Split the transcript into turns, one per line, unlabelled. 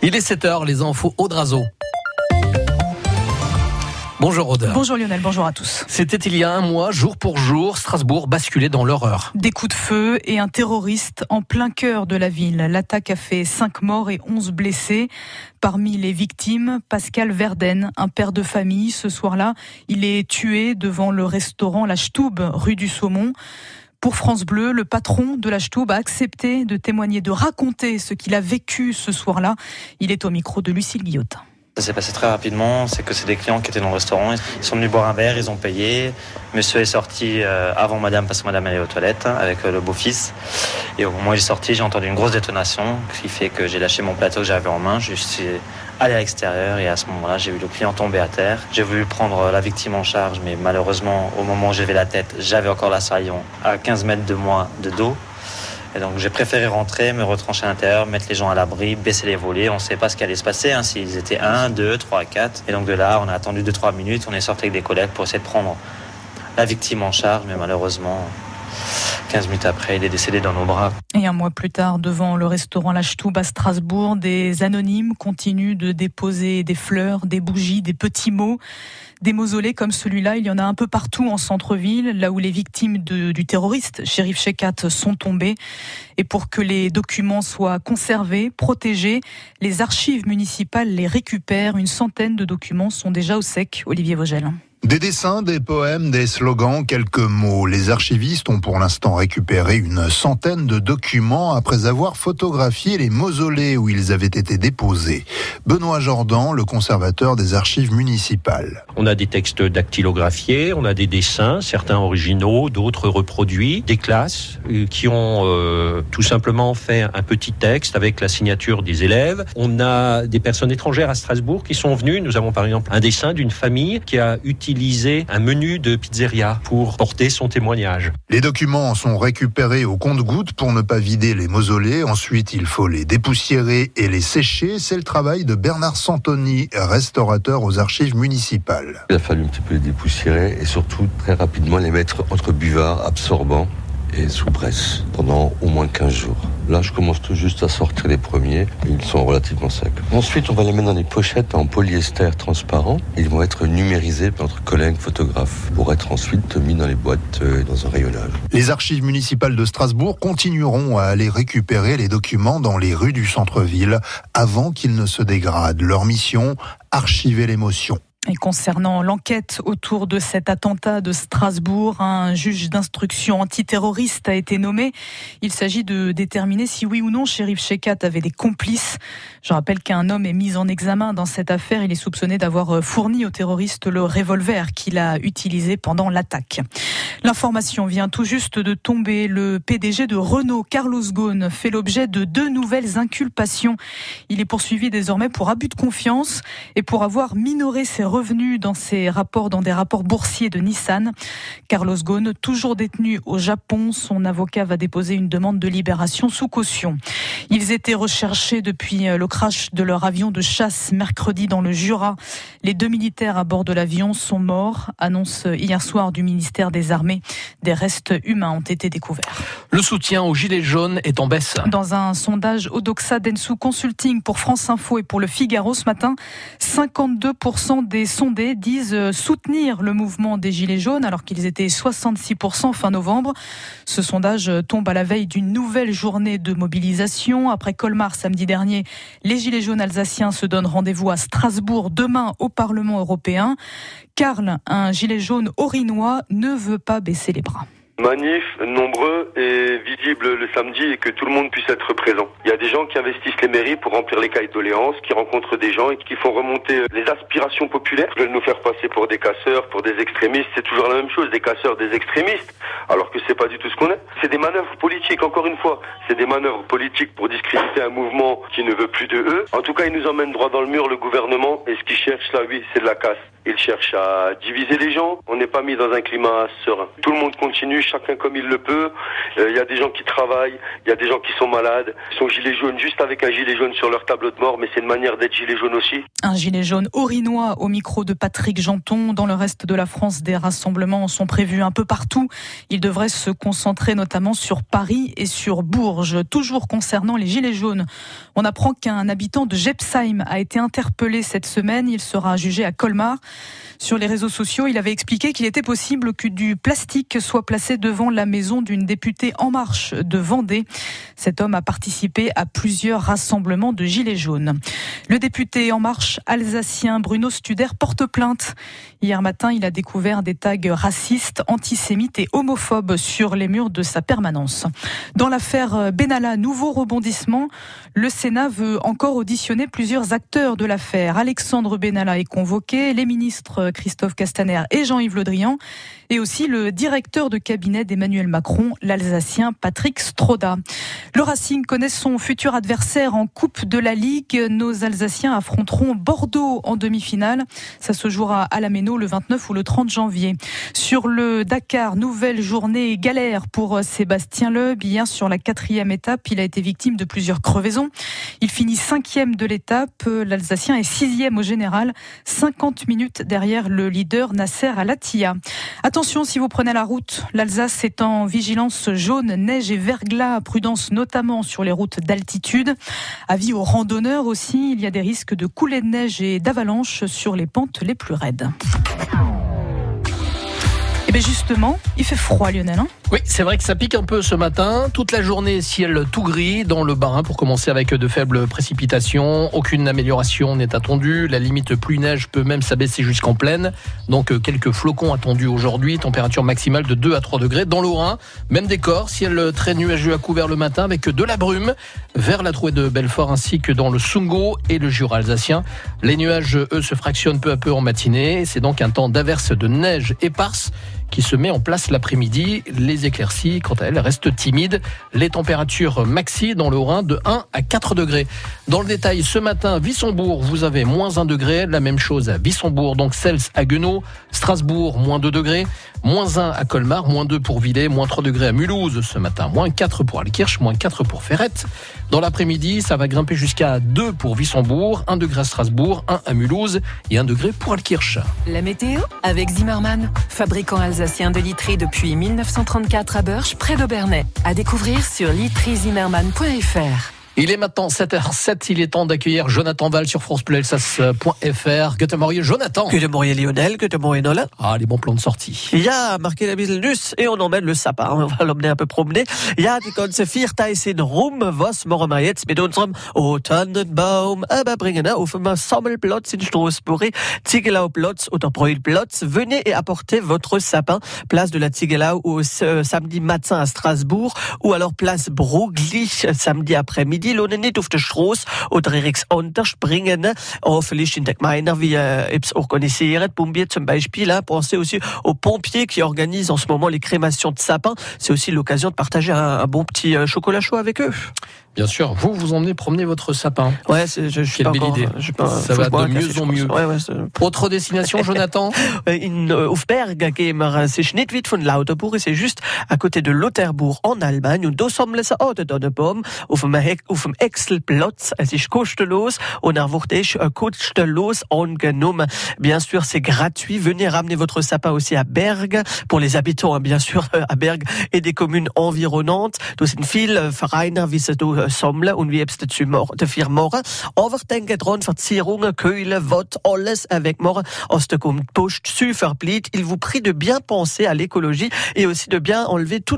Il est 7h, les infos Audrazo. Bonjour Aude.
Bonjour Lionel, bonjour à tous.
C'était il y a un mois, jour pour jour, Strasbourg basculait dans l'horreur.
Des coups de feu et un terroriste en plein cœur de la ville. L'attaque a fait 5 morts et 11 blessés. Parmi les victimes, Pascal Verden, un père de famille. Ce soir-là, il est tué devant le restaurant La Stube, rue du Saumon. Pour France Bleu, le patron de La Stube a accepté de témoigner, de raconter ce qu'il a vécu ce soir-là. Il est au micro de Lucille Guillotin.
Ça s'est passé très rapidement, c'est que c'est des clients qui étaient dans le restaurant, ils sont venus boire un verre, ils ont payé. Monsieur est sorti avant madame, parce que madame allait aux toilettes avec le beau-fils. Et au moment où il est sorti, j'ai entendu une grosse détonation, ce qui fait que j'ai lâché mon plateau que j'avais en main, je suis allé à l'extérieur et à ce moment-là, j'ai vu le client tomber à terre. J'ai voulu prendre la victime en charge, mais malheureusement, au moment où j'ai levé la tête, j'avais encore l'assaillant à 15 mètres de moi de dos. Et donc j'ai préféré rentrer, me retrancher à l'intérieur, mettre les gens à l'abri, baisser les volets. On ne sait pas ce qui allait se passer, s'ils étaient 1, 2, 3, 4. Et donc de là, on a attendu 2-3 minutes, on est sorti avec des collègues pour essayer de prendre la victime en charge. Mais malheureusement, 15 minutes après, il est décédé dans nos bras.
Et un mois plus tard, devant le restaurant La Stube à Strasbourg, des anonymes continuent de déposer des fleurs, des bougies, des petits mots. Des mausolées comme celui-là, il y en a un peu partout en centre-ville, là où les victimes du terroriste, Cherif Chekhat, sont tombées. Et pour que les documents soient conservés, protégés, les archives municipales les récupèrent. Une centaine de documents sont déjà au sec. Olivier Vogel.
Des dessins, des poèmes, des slogans, quelques mots. Les archivistes ont pour l'instant récupéré une centaine de documents après avoir photographié les mausolées où ils avaient été déposés. Benoît Jordan, le conservateur des archives municipales.
On a des textes dactylographiés, on a des dessins, certains originaux, d'autres reproduits, des classes qui ont tout simplement fait un petit texte avec la signature des élèves. On a des personnes étrangères à Strasbourg qui sont venues. Nous avons par exemple un dessin d'une famille qui a utilisé un menu de pizzeria pour porter son témoignage.
Les documents sont récupérés au compte-gouttes pour ne pas vider les mausolées. Ensuite, il faut les dépoussiérer et les sécher. C'est le travail de Bernard Santoni, restaurateur aux archives municipales.
Il a fallu un petit peu les dépoussiérer et surtout très rapidement les mettre entre buvards absorbants et sous presse pendant au moins 15 jours. Là, je commence tout juste à sortir les premiers, ils sont relativement secs. Ensuite, on va les mettre dans des pochettes en polyester transparent. Ils vont être numérisés par notre collègue photographe pour être ensuite mis dans les boîtes dans un rayonnage.
Les archives municipales de Strasbourg continueront à aller récupérer les documents dans les rues du centre-ville avant qu'ils ne se dégradent. Leur mission, archiver l'émotion.
Et concernant l'enquête autour de cet attentat de Strasbourg, un juge d'instruction antiterroriste a été nommé. Il s'agit de déterminer si oui ou non Cherif Chekhat avait des complices. Je rappelle qu'un homme est mis en examen dans cette affaire. Il est soupçonné d'avoir fourni au terroriste le revolver qu'il a utilisé pendant l'attaque. L'information vient tout juste de tomber. Le PDG de Renault, Carlos Ghosn, fait l'objet de 2 nouvelles inculpations. Il est poursuivi désormais pour abus de confiance et pour avoir minoré ses revenus dans des rapports boursiers de Nissan. Carlos Ghosn, toujours détenu au Japon, son avocat va déposer une demande de libération sous caution. Ils étaient recherchés depuis le crash de leur avion de chasse mercredi dans le Jura. Les 2 militaires à bord de l'avion sont morts, annonce hier soir du ministère des Armées. Des restes humains ont été découverts.
Le soutien aux Gilets jaunes est en baisse.
Dans un sondage Odoxa Densu Consulting pour France Info et pour Le Figaro ce matin, 52% des sondés disent soutenir le mouvement des Gilets jaunes alors qu'ils étaient 66% fin novembre. Ce sondage tombe à la veille d'une nouvelle journée de mobilisation. Après Colmar samedi dernier, les Gilets jaunes alsaciens se donnent rendez-vous à Strasbourg demain au Parlement européen. Karl, un gilet jaune orinois, ne veut pas baisser les bras.
Manif nombreux et visible le samedi et que tout le monde puisse être présent. Il y a des gens qui investissent les mairies pour remplir les cahiers de doléances, qui rencontrent des gens et qui font remonter les aspirations populaires. Ils veulent nous faire passer pour des casseurs, pour des extrémistes. C'est toujours la même chose, des casseurs, des extrémistes, alors que c'est pas du tout ce qu'on est. C'est des manœuvres politiques, encore une fois. C'est des manœuvres politiques pour discréditer un mouvement qui ne veut plus de eux. En tout cas, ils nous emmènent droit dans le mur, le gouvernement, et ce qu'ils cherchent là, oui, c'est de la casse. Ils cherchent à diviser les gens. On n'est pas mis dans un climat serein. Tout le monde continue, chacun comme il le peut. Il y a des gens qui travaillent, il y a des gens qui sont malades. Ils sont gilets jaunes juste avec un gilet jaune sur leur tableau de mort, mais c'est une manière d'être gilet jaune aussi.
Un gilet jaune orinois au micro de Patrick Janton. Dans le reste de la France, des rassemblements sont prévus un peu partout. Ils devraient se concentrer notamment sur Paris et sur Bourges. Toujours concernant les gilets jaunes, on apprend qu'un habitant de Gepsheim a été interpellé cette semaine. Il sera jugé à Colmar. Sur les réseaux sociaux, il avait expliqué qu'il était possible que du plastique soit placé devant la maison d'une députée En Marche de Vendée. Cet homme a participé à plusieurs rassemblements de gilets jaunes. Le député En Marche alsacien Bruno Studer porte plainte. Hier matin, il a découvert des tags racistes, antisémites et homophobes sur les murs de sa permanence. Dans l'affaire Benalla, nouveau rebondissement. Le Sénat veut encore auditionner plusieurs acteurs de l'affaire. Alexandre Benalla est convoqué, les ministres Christophe Castaner et Jean-Yves Le Drian, et aussi le directeur de cabinet d'Emmanuel Macron, l'Alsacien Patrick Stroda. Le Racing connaît son futur adversaire en Coupe de la Ligue. Nos Alsaciens affronteront Bordeaux en demi-finale. Ça se jouera à la Méno le 29 ou le 30 janvier. Sur le Dakar, nouvelle journée galère pour Sébastien Loeb. Hier, sur la 4e étape, il a été victime de plusieurs crevaisons. Il finit 5e de l'étape. L'Alsacien est 6e au général, 50 minutes derrière le leader Nasser Al-Attiyah. Attention si vous prenez la route, l'Alsace est en vigilance jaune, neige et verglas, prudence notamment sur les routes d'altitude. Avis aux randonneurs aussi, il y a des risques de coulées de neige et d'avalanches sur les pentes les plus raides. Et bien justement, il fait froid, Lionel.
Oui, c'est vrai que ça pique un peu ce matin. Toute la journée, ciel tout gris dans le Bas-Rhin pour commencer avec de faibles précipitations. Aucune amélioration n'est attendue. La limite pluie-neige peut même s'abaisser jusqu'en plaine. Donc quelques flocons attendus aujourd'hui. Température maximale de 2 à 3 degrés. Dans l'Haut-Rhin, même décor. Ciel très nuageux à couvert le matin avec de la brume vers la Trouée de Belfort ainsi que dans le Sundgau et le Jura alsacien. Les nuages, eux, se fractionnent peu à peu en matinée. C'est donc un temps d'averse de neige éparse qui se met en place l'après-midi. Les éclaircies, quant à elles, restent timides. Les températures maxi dans le Haut-Rhin de 1 à 4 degrés. Dans le détail, ce matin, Wissembourg, vous avez moins 1 degré. La même chose à Wissembourg, donc Cels à Guenot. Strasbourg, moins 2 degrés. Moins 1 à Colmar, moins 2 pour Villers, moins 3 degrés à Mulhouse ce matin. Moins 4 pour Altkirch, moins 4 pour Ferrette. Dans l'après-midi, ça va grimper jusqu'à 2 pour Wissembourg, 1 degré à Strasbourg, 1 à Mulhouse et 1 degré pour Altkirch.
La météo avec Zimmermann, fabricant alsacien de literie depuis 1934 à Burch, près d'Aubernais. À découvrir sur literizimmermann.fr.
Il est maintenant 7h07, il est temps d'accueillir Jonathan Val sur francebleu-alsace.fr. Guten Morgen, Jonathan.
Guten Morgen, Lionel. Guten Morgen, Nola.
Ah, les bons plans de sortie.
Il y a marqué la Biselnus et on emmène le sapin. On va l'emmener un peu promener. Il y a die ganze Vierteis in Rum, was machen wir jetzt mit unserem O Tannenbaum? Aber bringen auf dem Sammelplatz in Straßburg, Ziegelau-Platz oder Breuilplatz. Venez et apportez votre sapin. Place de la Ziegelau au samedi matin à Strasbourg ou alors place Broglich samedi après-midi. Die lohnen nicht auf der Straße oder Eriks unterspringen. Vielleicht in der Gemeinde, wie es organisiert. Pompiers zum Beispiel. Pensez aussi aux pompiers qui organisent en ce moment les crémations de sapins. C'est aussi l'occasion de partager un bon petit chocolat chaud avec eux.
Bien sûr, vous emmenez promener votre sapin.
Ouais, je suis
pas encore. Ça va de mieux en mieux.
Ouais,
Autre destination, Jonathan?
Auf Berg gehen wir, c'est nicht weit von Lauterburg, c'est juste à côté de Lauterburg en Allemagne. Und da sammeln sie auch den Tannenbaum auf dem Exelplatz. Es ist kostenlos und er wird kostenlos angenommen. Bien sûr, c'est gratuit. Venez ramener votre sapin aussi à Berg pour les habitants, bien sûr, à Berg et des communes environnantes. Da sind viele Vereine, wie sie da sammeln und wie es dafür machen. Aber denke dran, Verzierungen, Keule, Vote, alles avec morgen. Aus der Post super blieb. Il vous prie de bien penser à l'écologie et aussi de bien enlever tout